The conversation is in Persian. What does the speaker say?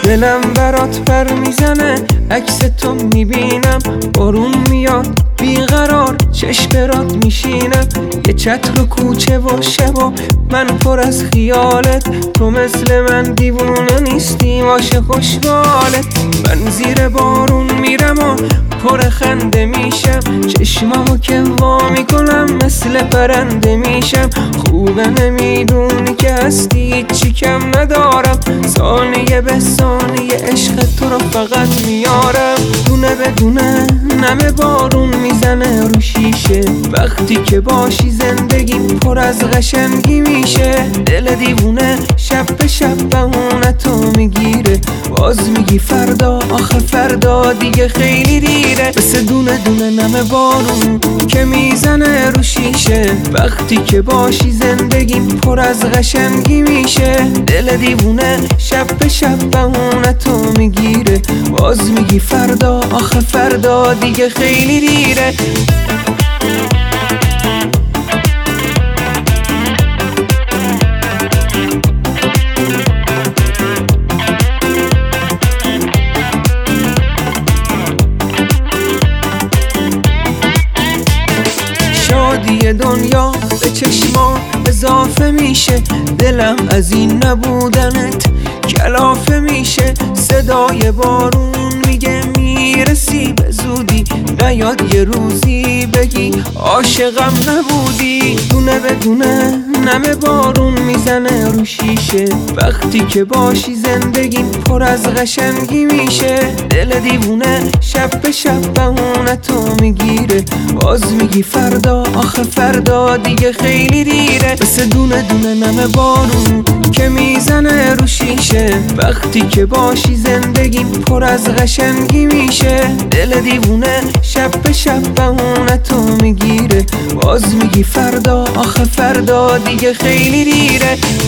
دلم برات پر میزنه، عکس تو میبینم، بارون میاد بیقرار چشم برات میشینم. یه چتر و کوچه و شبا من پر از خیالت، تو مثل من دیوونه نیستی عاشق خوشبالت. من زیر بارون میرم و پر خنده میشم، چشمامو که وا میکنم مثل پرنده میشم. خوبه نمیدونی که هستی چی کم ندارم، ثانیه به ثانیه عشق تو رو فقط میارم. دونه به دونه نم بارون میزنه رو شیشه، وقتی که باشی زندگی پر از قشنگی میشه. دل دیوونه شب به شب بهونتو میگیره، باز میگی فردا آخه فردا دیگه خیلی دیره. مثل دونه دونه نم بارون که میزنه رو شیشه، وقتی که باشی زندگی پر از قشنگی میشه. دل دیوونه شب به شب بهونتو میگیره، باز میگی فردا آخه فردا دیگه خیلی دیره. شادی دنیا به چشما اضافه میشه، دلم از این نبودنت کلافه میشه. صدای بارون میگه میرسی به زودی، نیاد یه روزی بگی عاشقم نبودی. دونه به دونه نم بارون میزنه رو شیشه، وقتی که باشی زندگی پر از قشنگی میشه. دل دیوونه شب به شب بهونتو میگیره، باز میگی فردا آخه فردا دیگه خیلی دیره. مثل دونه دونه نم بارون که میزنه رو شیشه، وقتی که باشی زندگی پر از قشنگی میشه. دل دیوونه شب به شب بهونتو میگیره، باز میگی فردا آخه فردا دیگه خیلی دیره.